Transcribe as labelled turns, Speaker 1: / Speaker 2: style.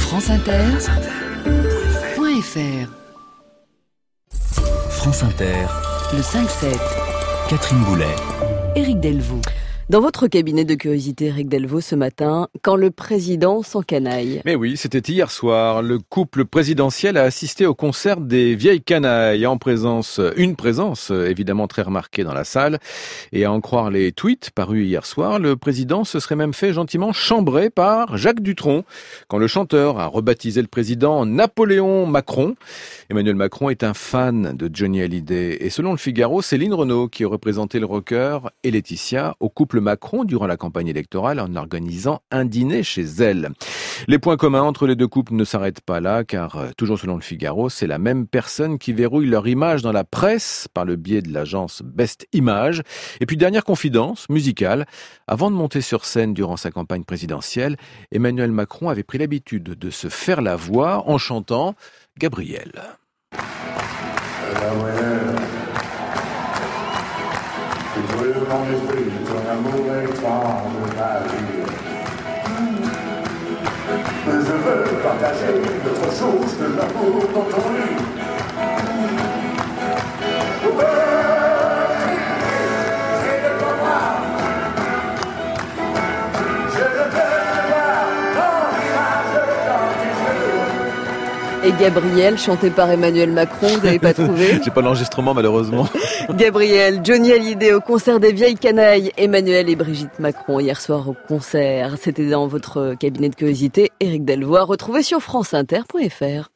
Speaker 1: franceinter.fr. France Inter, le 5-7. Catherine Boulet, Éric Delvaux.
Speaker 2: Dans votre cabinet de curiosité, Éric Delvaux, ce matin, quand le président s'encanaille.
Speaker 3: Mais oui, c'était hier soir. Le couple présidentiel a assisté au concert des Vieilles Canailles, une présence évidemment très remarquée dans la salle. Et à en croire les tweets parus hier soir, le président se serait même fait gentiment chambrer par Jacques Dutronc, quand le chanteur a rebaptisé le président Napoléon Macron. Emmanuel Macron est un fan de Johnny Hallyday. Et selon le Figaro, Céline Renaud qui représentait le rocker et Laetitia au couple Macron durant la campagne électorale en organisant un dîner chez elle. Les points communs entre les deux couples ne s'arrêtent pas là, car toujours selon le Figaro, c'est la même personne qui verrouille leur image dans la presse par le biais de l'agence Best Image. Et puis dernière confidence musicale, avant de monter sur scène durant sa campagne présidentielle, Emmanuel Macron avait pris l'habitude de se faire la voix en chantant Gabriel.
Speaker 4: Je veux dans l'esprit ton amour étrange de ma vie. Je veux partager d'autre chose que l'amour dans ton lit.
Speaker 2: Et Gabriel, chanté par Emmanuel Macron, vous n'avez pas trouvé?
Speaker 3: J'ai pas l'enregistrement malheureusement.
Speaker 2: Gabriel, Johnny Hallyday au concert des Vieilles Canailles, Emmanuel et Brigitte Macron hier soir au concert. C'était dans votre cabinet de curiosité, Éric Delvaux, retrouvé sur franceinter.fr.